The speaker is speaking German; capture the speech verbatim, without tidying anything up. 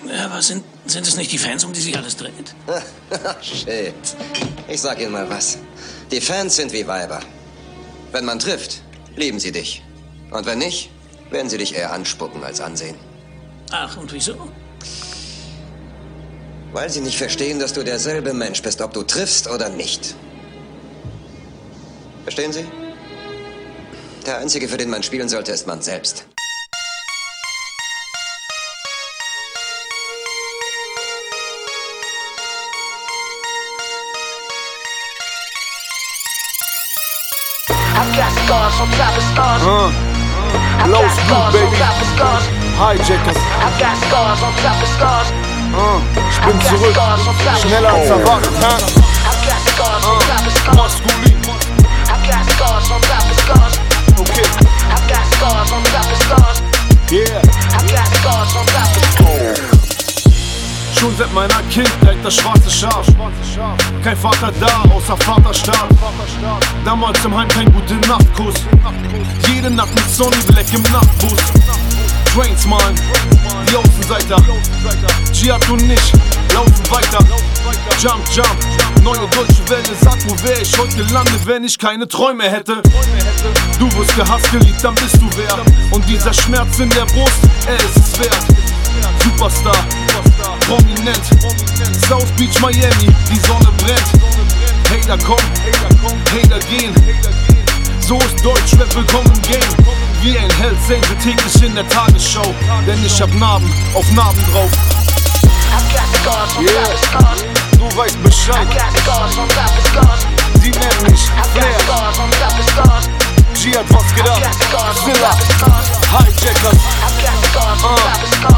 Ja, aber sind, sind es nicht die Fans, um die sich alles dreht? Shit. Ich sag Ihnen mal was. Die Fans sind wie Weiber. Wenn man trifft, lieben sie dich. Und wenn nicht, werden sie dich eher anspucken als ansehen. Ach, und wieso? Weil sie nicht verstehen, dass du derselbe Mensch bist, ob du triffst oder nicht. Verstehen Sie? Der Einzige, für den man spielen sollte, ist man selbst. I've got scars on top of scars. Uh, I've Low got Speed, scars baby. on top of scars. Hijackers. I've got scars on top of scars. Uh, ich bin I've got zurück. scars on top of Schneller als scars. erwartet, ha? I've got scars on top of scars. Maskulin. I've got scars on top of scars. Okay. I've got scars on top of scars. Yeah. I've got scars on top of scars. Schon seit meiner Kindheit das schwarze Schaf. Kein Vater da, außer Vater starb. Damals im Heim kein gute Nachtkuss. Jede Nacht mit Sonny Black im Nachtbus. Trains malen, die Außenseiter. Jihad und ich laufen weiter. Jump, jump, neue deutsche Welle. Sag, wo wär ich heute lande, wenn ich keine Träume hätte. Du wirst gehasst, geliebt, dann bist du wer. Und dieser Schmerz in der Brust, er ist es wert. Superstar, prominent, South Beach, Miami, die Sonne brennt. Hater kommen, Hater gehen. So ist Deutschrap willkommen im Game. Wie ein Held sehen wir täglich in der Tagesschau. Denn ich hab Narben auf Narben drauf. I've got scars on top of scars. Du weißt Bescheid. I've got scars on top of scars. Sie nennen mich I've got Flair. scars on top of scars. Jihad, was geht ab? I've got scars on Zilla, top of scars. Hijackers. I've got scars on top of scars.